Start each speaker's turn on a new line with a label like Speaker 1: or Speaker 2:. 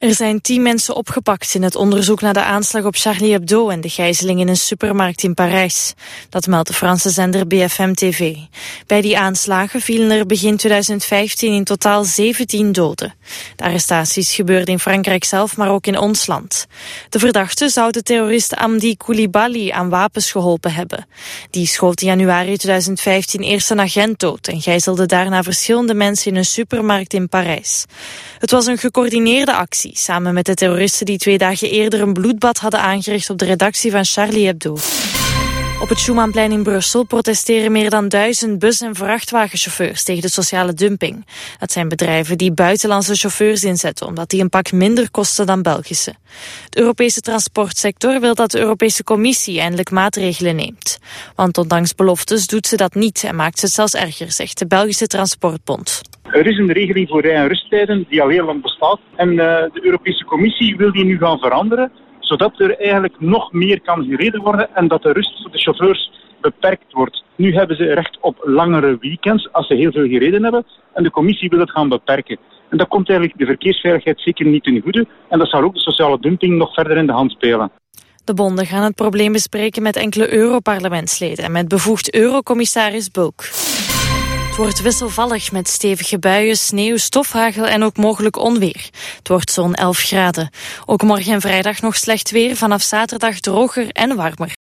Speaker 1: Er zijn 10 mensen opgepakt in het onderzoek naar de aanslag op Charlie Hebdo en de gijzeling in een supermarkt in Parijs. Dat meldt de Franse zender BFM TV. Bij die aanslagen vielen er begin 2015 in totaal 17 doden. De arrestaties gebeurden in Frankrijk zelf, maar ook in ons land. De verdachte zou de terrorist Amdi Koulibaly aan wapens geholpen hebben. Die schoot in januari 2015 eerst een agent dood en gijzelde daarna verschillende mensen in een supermarkt in Parijs. Het was een gecoördineerde actie, samen met de terroristen die 2 dagen eerder een bloedbad hadden aangericht op de redactie van Charlie Hebdo. Op het Schumannplein in Brussel protesteren meer dan 1000 bus- en vrachtwagenchauffeurs tegen de sociale dumping. Dat zijn bedrijven die buitenlandse chauffeurs inzetten, omdat die een pak minder kosten dan Belgische. De Europese transportsector wil dat de Europese Commissie eindelijk maatregelen neemt. Want ondanks beloftes doet ze dat niet en maakt ze het zelfs erger, zegt de Belgische Transportbond.
Speaker 2: Er is een regeling voor rij- en rusttijden die al heel lang bestaat. En de Europese Commissie wil die nu gaan veranderen, zodat er eigenlijk nog meer kan gereden worden en dat de rust voor de chauffeurs beperkt wordt. Nu hebben ze recht op langere weekends als ze heel veel gereden hebben en de commissie wil het gaan beperken. En dat komt eigenlijk de verkeersveiligheid zeker niet ten goede en dat zal ook de sociale dumping nog verder in de hand spelen.
Speaker 1: De bonden gaan het probleem bespreken met enkele Europarlementsleden en met bevoegd Eurocommissaris Bulc. Het wordt wisselvallig met stevige buien, sneeuw, stofhagel en ook mogelijk onweer. Het wordt zo'n 11 graden. Ook morgen en vrijdag nog slecht weer, vanaf zaterdag droger en warmer.